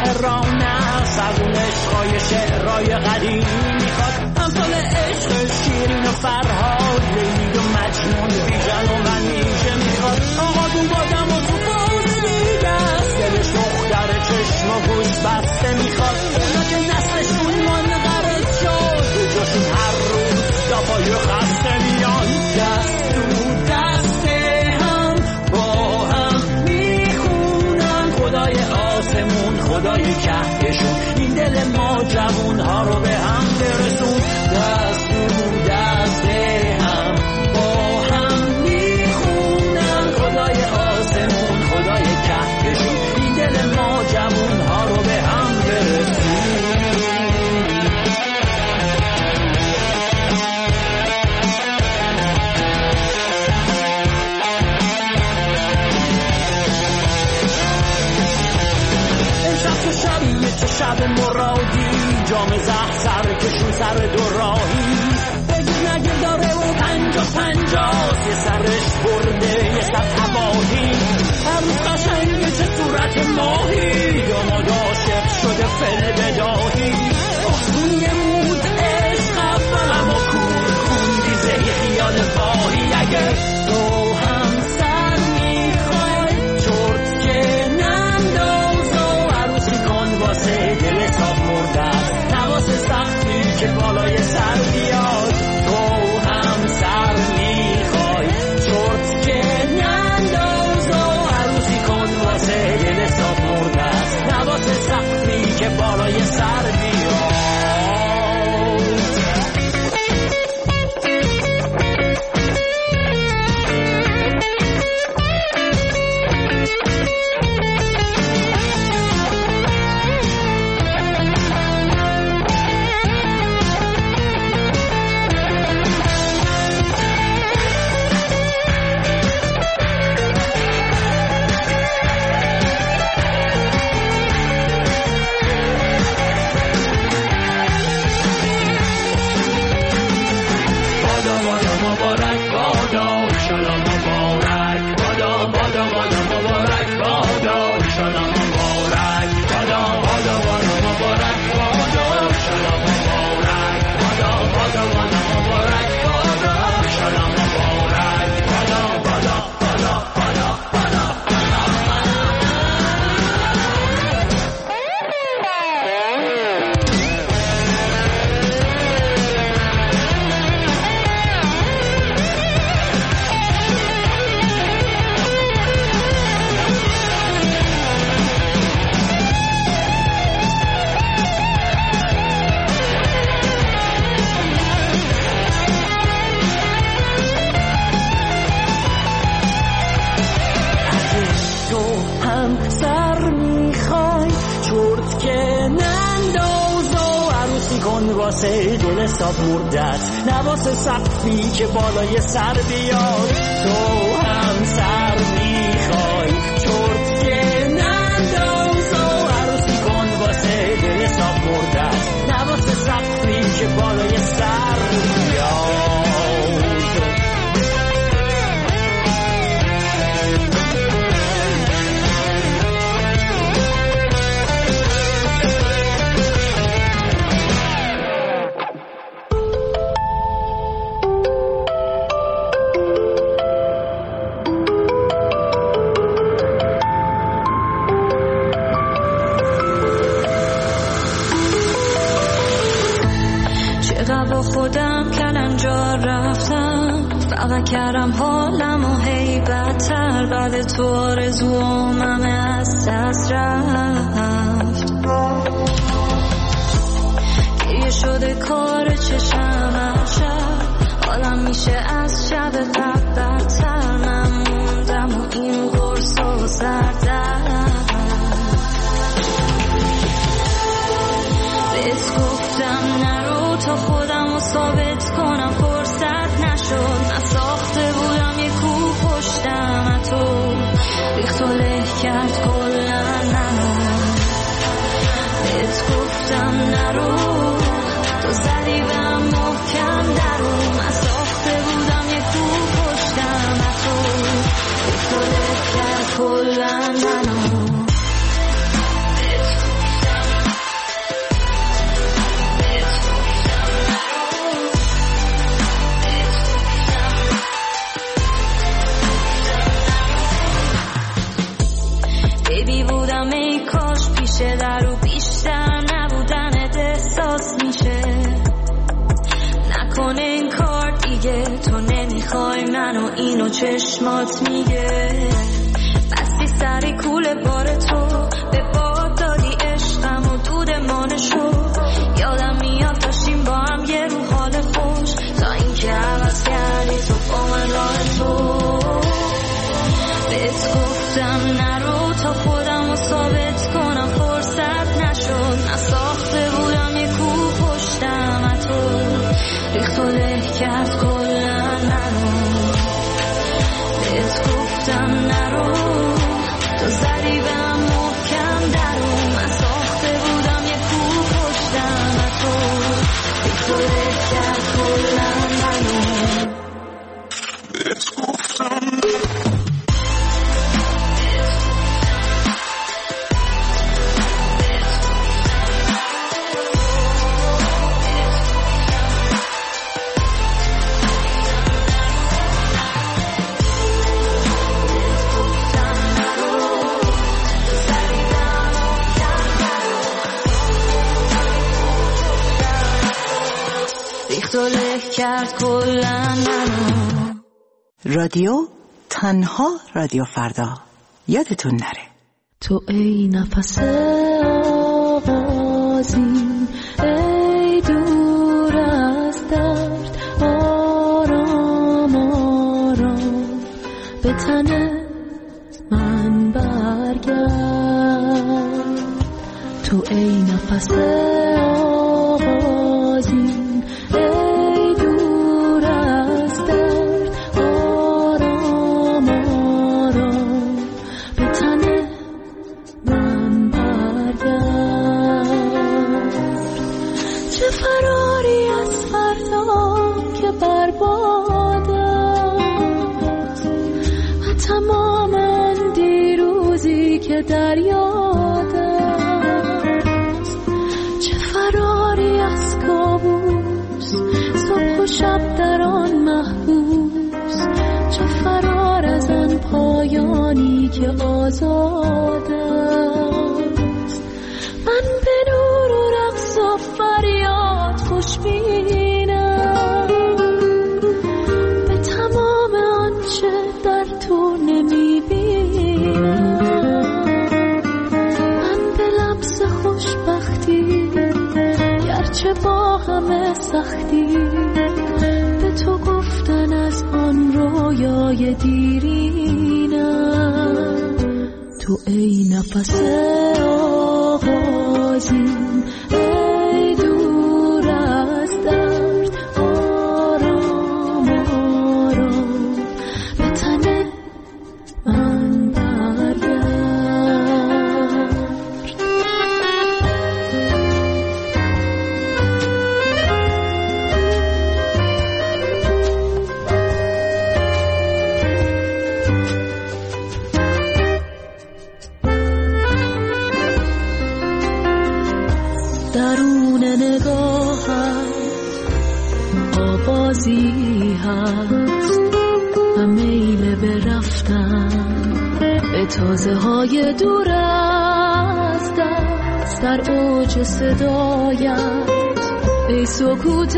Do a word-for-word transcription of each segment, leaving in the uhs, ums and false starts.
تهران است، از اون عشقای شعرهای قدیمی میخواد، امثال عشق شیرین و فرهاد، لیلی و مجنون، بیژن و منیژه میخواد. آقا دون بادم و تو باز دیگه است، دلش دختر چشم و گوش بسته میخواد. اونا که نسلشون منقرض شد، به جاشون هر روز دفعی خسته میان. دست تو دست هم با هم میخونن خدای آسمون خدای کهکشون، این دل ما جوون ها رو به هم برسون. دست تو دست هم با هم میخونن خدای آسمون خدای کهکشون، این دل ما جوون ها رو به هم برسون. شب مرادی جام زهر سر کشون سر دو راهی، بگیر نگیر داره و پنجا پنجاست، یه سرش برده یه سر تباهی. هر روز قشنگه چه صورت ماهی، یا ما عاشق شده فل بداهی. آسون یه مود عشق اولم و کور خوندی زهی خیال باهی. اگه تو هم سر میخوای چرت که ننداز و عروسی کن واسه دل حساب مرده، نواس سختی که بالای سر بیاد. تو هم سر میخوای چرت که ننداز و عروسی کن واسه دل حساب مرده، نواس سختی که بالای سر بیاد. واسه دل حساب مردت، نواس سقفی که بالای سر بیاد. تو هم سر میخوای چرت که ننداز و عروسی کن واسه دل حساب مردت، نواس سقفی که بالای سر بیاد. خودم کلنجار رفتم، فقط کردم حالم و هی بدتر، بعد تو آرزوام همه از دست رفت. گریه شده کار چشم شب، حالم میشه از شب قبل بدتر، من موندم و این قرص و سردم. بهت گفتم نرو تا خودم رو ثابت کنم، فرصت نشد، من ساخته بودم یه کوه پشتم، تو ریخت و له کرد کلن من. بهت گفتم نرو تو زدی بهم محکم درو، من ساخته بودم یه کوه پشتم، تو ریخت و له کرد کلن منو. بهت بیبی بودم ای کاش پیش در و بیشتر نبودنت احساس میشه. نکنه این کار دیگه، تو نمیخوای منو اینو چشمات میگه. بستی سری کوله بار تو، به باد دادی عشقم و دود مانشو. یادم میاد داشتیم با هم یه رو حال خوش، تا اینکه عوض کردی تو با من راه تو. بهت گفتم نرو تا خودم رو ثابت کنم، فرصت نشد. نساخته بودم یه کو پشتم تو، ریخت و له کرد کلن منو. بهت گفتم نرو، تو زدی به هم محکم درو. من ساخته بودم یه کو پشتم تو، ریخت و له کرد کلن منو. بهت گفتم کرد کلن منو. رادیو تنها رادیو فردا، یادتون نره. تو ای نفس آغازی، ای دور از درد، آرام آرام به تن من برگرد. تو ای نفس آغازی، تمام آن دیروزی که در یاد است. چه فراری از کابوس، صبح و شب در آن محبوس. چه فرار از آن پایانی که آزاد است. من به نور و رقص و فریاد خوشبینم، به تمام آنچه در تو نمیبینم. من به لمس خوشبختی، گرچه با همه سختی، به تو گفتن از آن رویای دیرینم. تو ای نفس آغازین، ای دور از درد، آرام آرام به تن من برگرد. درون نگاهت آوازی هست و میل به رفتن به تازه های دور از دست. در اوج صدایت ای سکوت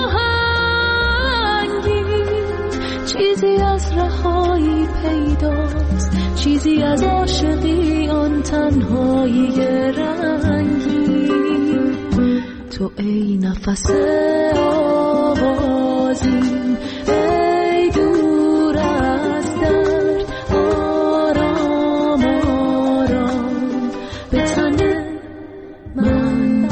آهنگی، چیزی از رهایی پیداست، چیزی از عاشقی آن تنهایی رنگی. تو ای نفس آغازین، ای دور از درد، آرام آرام به تن من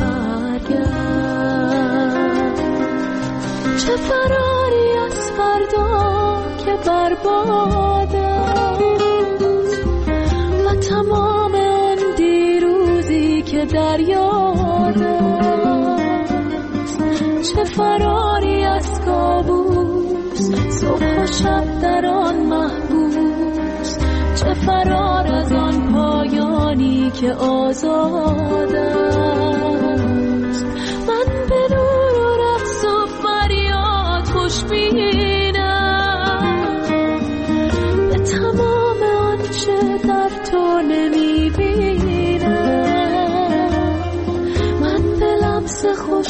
برگرد. چه فراری از فردا که برباد است و تمام آن دیروزی که در یاد است. چه فراری از کابوس، صبح و شب در آن محبوس. چه فرار از آن پایانی که آزاد است. من به نور و رقص و فریاد خوشبینم، به تمام آنچه در تو نمیبینم.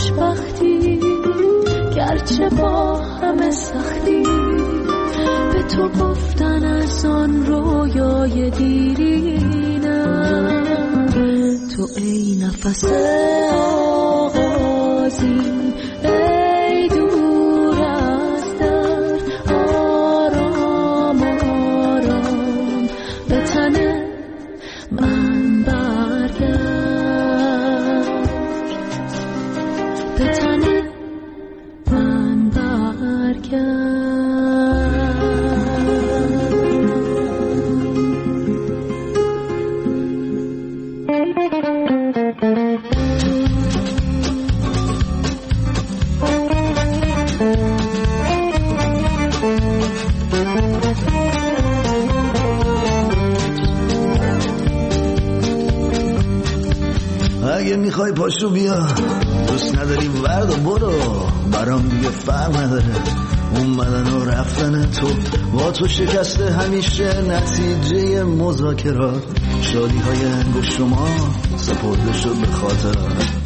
خوشبختی گرچه با همه سختی به تو گفتن از آن رویای دیرینم تو ای نفس آغازی ای دور از در آرام آرام به تن من برگرد به تن من برگرد اگه میخوای پاشو بیا دوست نداری ورد و برو برام دیگه فرق نداره اومدن و رفتن تو با تو شکسته همیشه نتیجه مذاکرات شادی های انگشت شما سپرده شد به خاطرات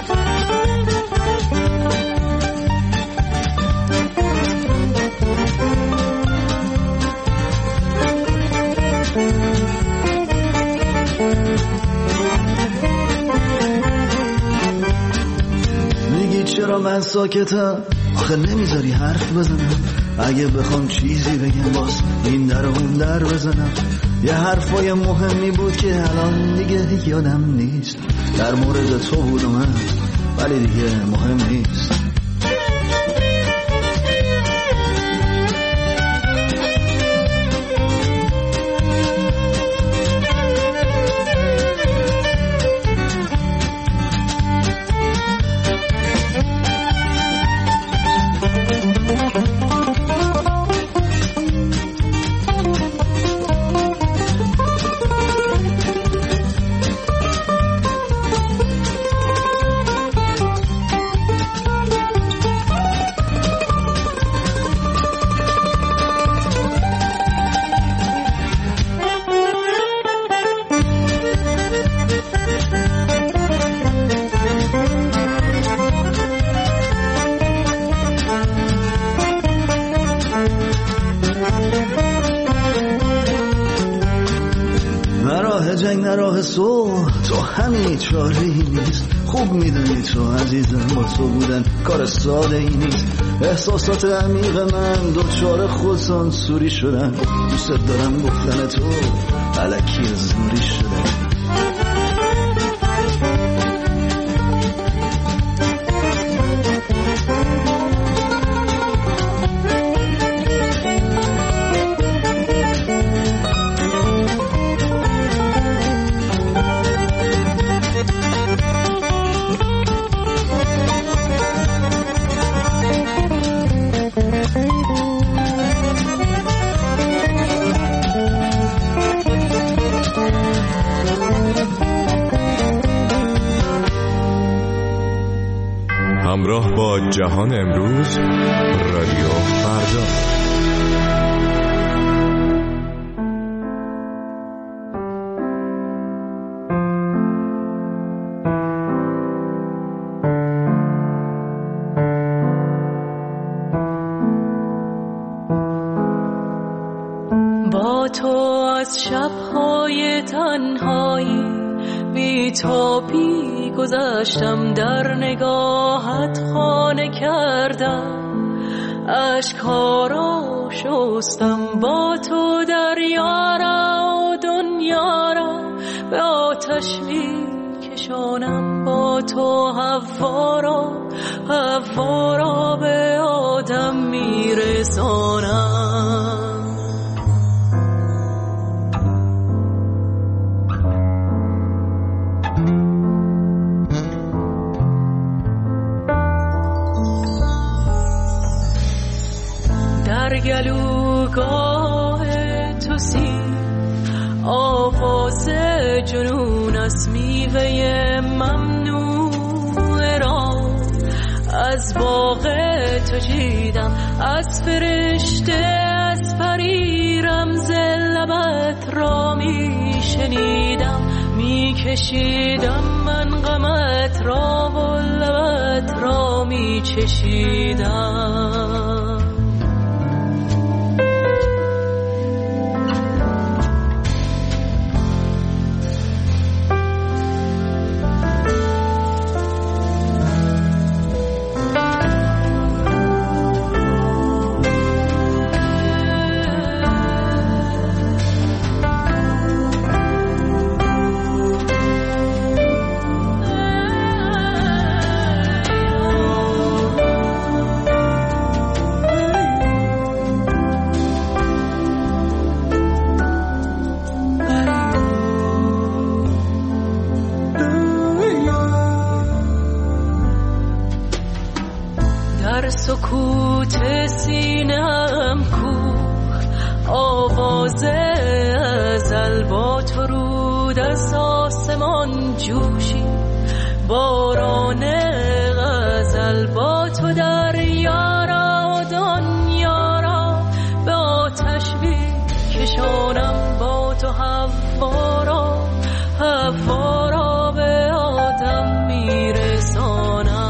چرا من ساکتم آخه نمیذاری حرف بزنم اگه بخوام چیزی بگم باز این در و اون در بزنم یه حرفای مهمی بود که الان دیگه یادم نیست در مورد تو بود و من ولی دیگه مهم نیست جنگ نراه سو تو همین چاره ای نیست خوب میدونی تو عزیزم با تو بودن کار ساده ای نیست احساسات عمیق من دوچار خودسان سوری شدن دوست دارم گفتن تو الکی زوری شدن همراه با جهان امروز رادیو فردا. با تو از شب‌های تنهایی بی تو بی گذشتم در نگاهت خانه کردم اشک‌ها را شستم با تو دریا را و دنیا را به آتش می کشانم با تو هوا را هوا را به آدم می رسانم گلوگاه تو سی آواز جنون از میوه ممنوع را از باغ تو جیدم از فرشته از پری رمز لبت را می شنیدم می چشیدم من غمت را و لبت را می چشیدم. سکوت سینم کوه آواز ازل با تو رود از آسمان جوشی باران غزل با تو در یارا دنیارا به آتش کشانم با تو حوارا حوارا به آدم میرسانم.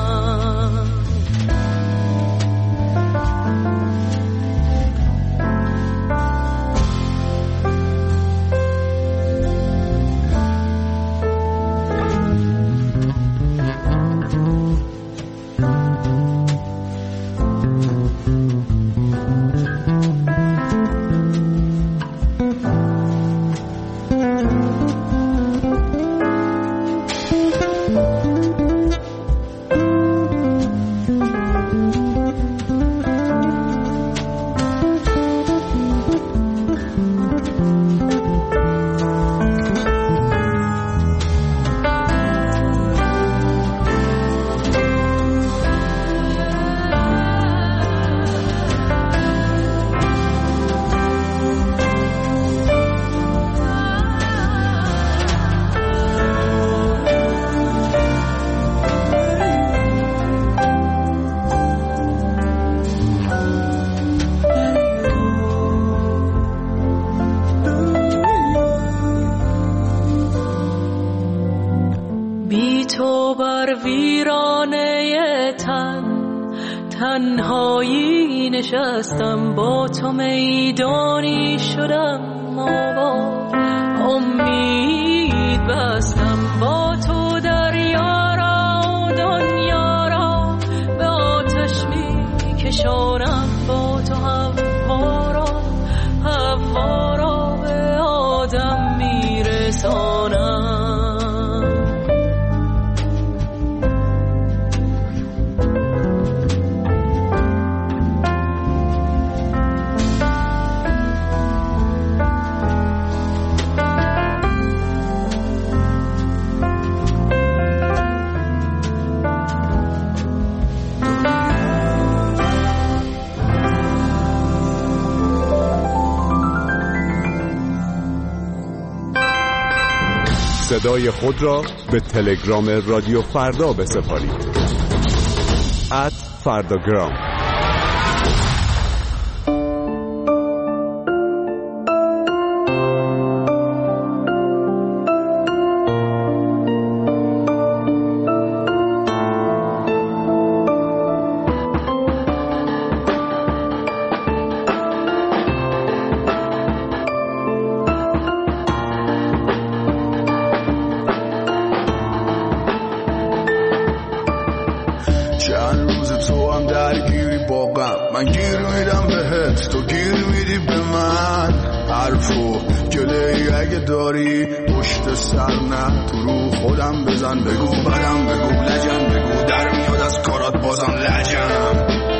تنهایی نشستم با تو میدانی شدم آباد امید بستم با تو دریا را دنیا را به آتش می کشانم با تو هوا را هوا را به آدم می رسانم. صدای خود را به تلگرام رادیو فردا بسپارید. ات فرداگرام. من گیر میدم بهت تو گیر میدی به من حرفو گلهی اگه داری پشت سر نه تو رو خودم بزن بگو بدم بگو لجم بگو در میاد از کارات بازم لجم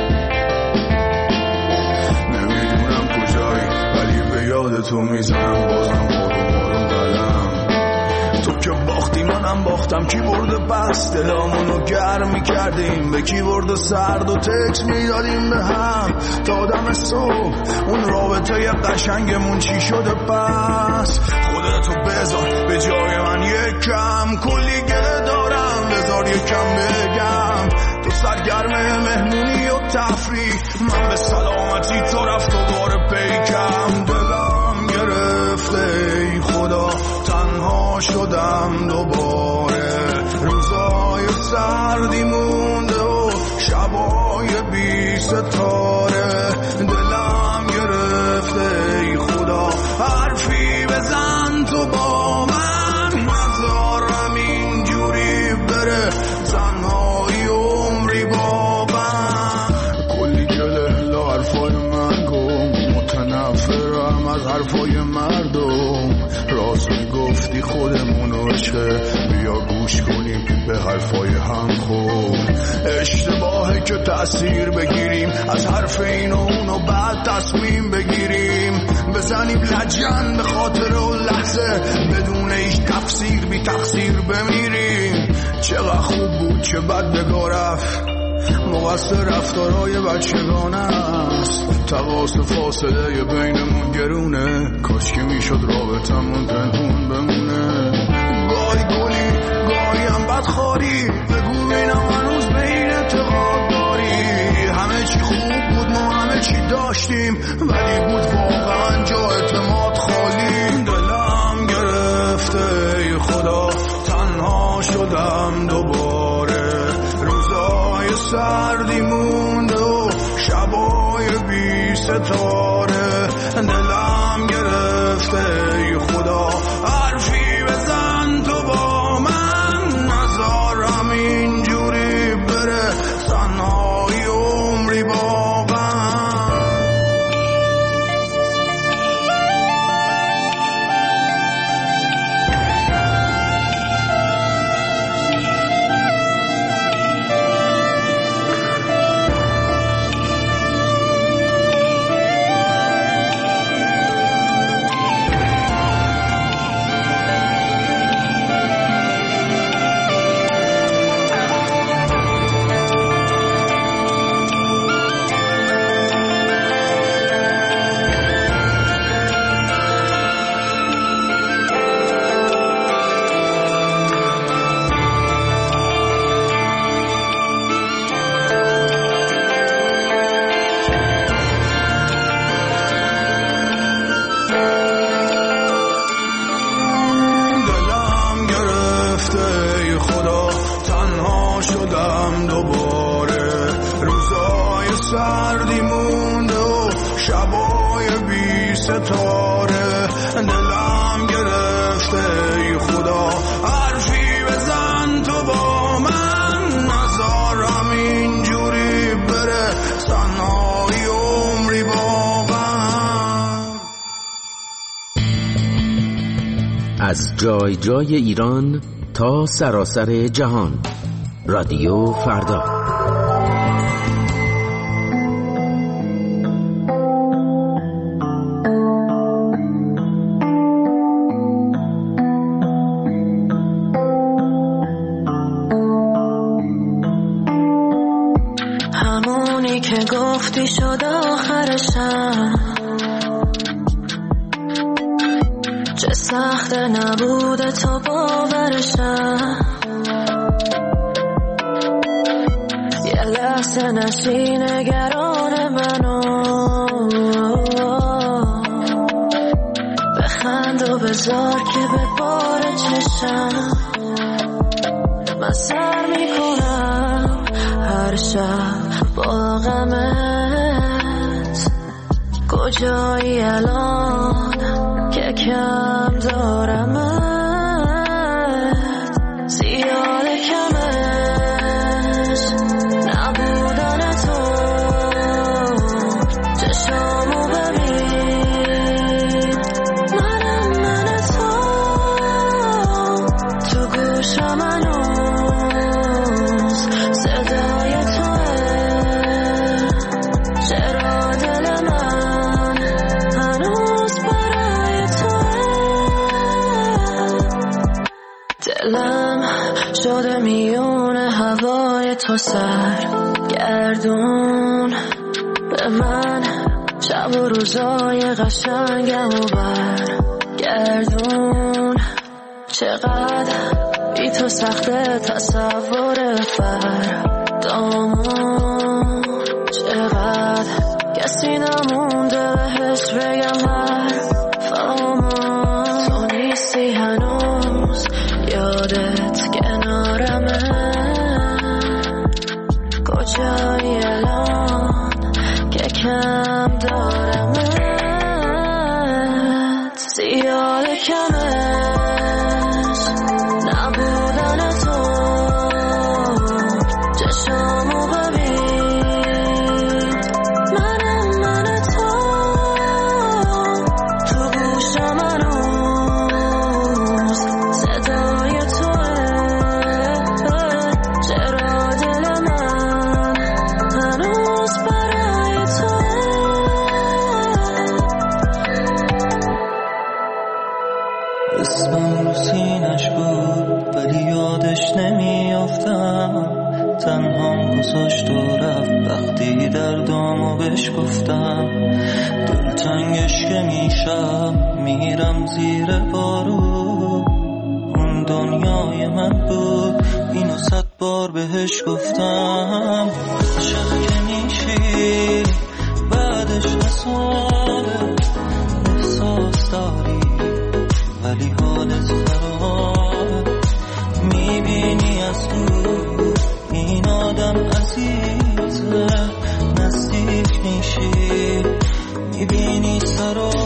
نمیدونم کجایی ولی به یاد تو میزنم بازم آروم آروم قدم تو که باختی منم باختم کی برده بس دلامونو گرم میکردیم به کی برده سرد و تکس میدادیم به هم تا دم صبح اون رابطه قشنگمون چی شده پس خودتو بذار به جای من یکم کلی گله دارم بذار یکم بگم تو سرگرم مهمونی و تفریح من به سلامتی تو رفت و بار پیکم دلم گرفته ای خدا تنها شدم دوباره، روزای سردی مونده و شبای بی ستاره، دلم گرفته ای خدا حرفی بزن تو با من، نذارم اینجوری بره تنهایی عمری با من. کلی گله حرفای من گم، متنفرم از حرفای مردم، راست میگفتی خودمونو چه، بیا گوش کنیم به حرفای هم خوب. اشتباهه که تأثیر بگیریم از حرف این و اونو بعد تصمیم بگیریم، بزنیم لجن به خاطر و لحظه بدون هیچ تفسیر بی تقصیر بمیریم. چقدر خوب بود چه بد بگا رفت، مقصر رفتارهای بچگانه است، تقاصر فاصله بینمون گرونه، کاش که میشد رابطمون پنهون بمونه. گاهی گلی گاهی هم بدخواری، بگو بینم هنوز به این اعتقاد داری، همه چی خوب بود ما همه چی داشتیم، ولی بود واقعا جا اعتماد خالی. دلم گرفته ای خدا تنها شدم دوباره، روزای سردی مونده و شبای بی ستاره، دلم گرفته ای خدا حرفی بزن تو با من، نذارم اینجوری بره تنهایی عمری با من. ستاره دلم گرفته ای خدا حرفی بزن تو با من، نذارم اینجوری بره تنهایی عمری با من. از جای جای ایران تا سراسر جهان، رادیو فردا. که گفتی شد آخرشم، چه سخت نبوده تا باورشم، یه لحظه نشی نگران منو، بخند و بذار که به بار چشم، من سر میکنم هر شب با غمت، کجایی الان که کم دارمت، زیاد کمش نبودن تو، چشامو ببین منم من تو، تو گوشم هنوز صدای توه، چرا دل من هنوز برای توه، دلم شده میون هوای تو سر گردون، به من شب و روزای قشنگم و برگردون، چقدر بی تو سخته تصور فردامون، چقدر کسی نمونده بهش بگم حرفامون، تو نیستی هنوز یادت کنارمه، کجایی الان که کم دارمت، زیاد کمش نبودن تو، چشامو ببین منم من تو، تو گوشم هنوز صدای توه، چرا دل من هنوز برای توه. اسمم رو سینش بود ولی یادش نمیافتم، تنهام گذاشت و رفت وقتی دردامو بهش گفتم، دلتنگش که میشم میرم زیر بارو، اون دنیای من بود اینو صد بار بهش گفتم، عاشق که میشی بعدش حسابه، احساس داری ولی حالت خراب، میبینی از دور این آدم عزیزه، نزدیک میشی میبینی سر و